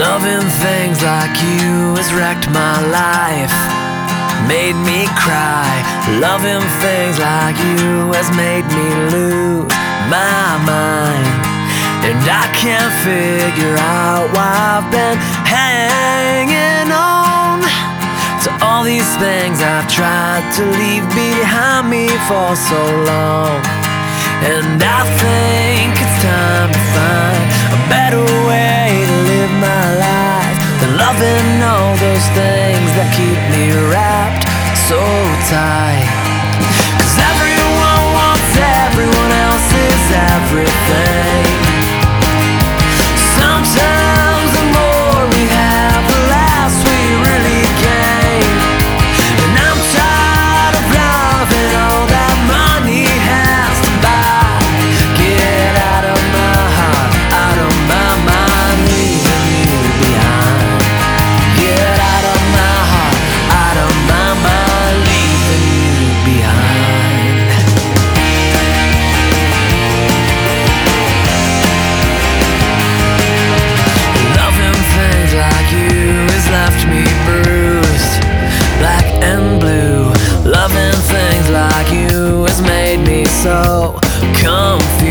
Loving things like you has wrecked my life, made me cry. Loving things like you has made me lose my mind. And I can't figure out why I've been hanging on to all these things I've tried to leave behind me for so long. And I think it's time to find a better way to live my life than loving all those things that keep me wrapped so tight. 'Cause everyone wants everyone else's everything. Sometimes the more we have, the less we really gain. And I'm tired of loving all that money has to buy. Get out of my heart, out of my mind, leaving you behind. Get out of my heart, out of my mind, leaving you behind. Loving things like you has left me bruised, black and blue. Loving things like you has made me so confused.